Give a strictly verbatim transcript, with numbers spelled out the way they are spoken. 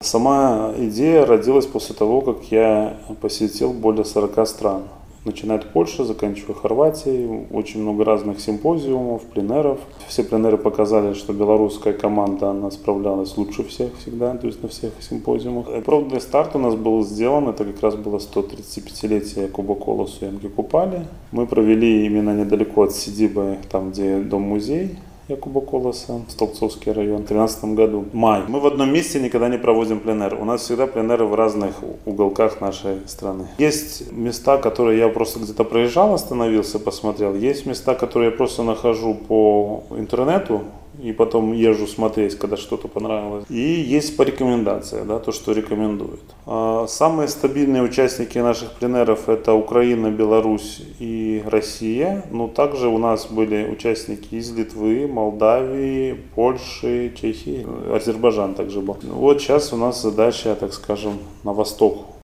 Сама идея родилась после того, как я посетил более сорока стран. Начиная от Польши, заканчивая Хорватией, очень много разных симпозиумов, пленеров. Все пленеры показали, что белорусская команда, она справлялась лучше всех всегда, то есть на всех симпозиумах. Пробный старт у нас был сделан, это как раз было сто тридцатипятилетие Куба Колосу и Янки Купали. Мы провели именно недалеко от Сидибы, там где дом-музей Якуба Колоса, Столбцовский район, в две тысячи тринадцатом году, май. Мы в одном месте никогда не проводим пленэр. У нас всегда пленэры в разных уголках нашей страны. Есть места, которые я просто где-то проезжал, остановился, посмотрел. Есть места, которые я просто нахожу по интернету и потом езжу смотреть, когда что-то понравилось. И есть по рекомендации, да, то, что рекомендуют. А самые стабильные участники наших пленэров — это Украина, Беларусь и Россия. Но также у нас были участники из Литвы, Молдавии, Польши, Чехии, Азербайджан также был. Вот сейчас у нас задача, так скажем, на восток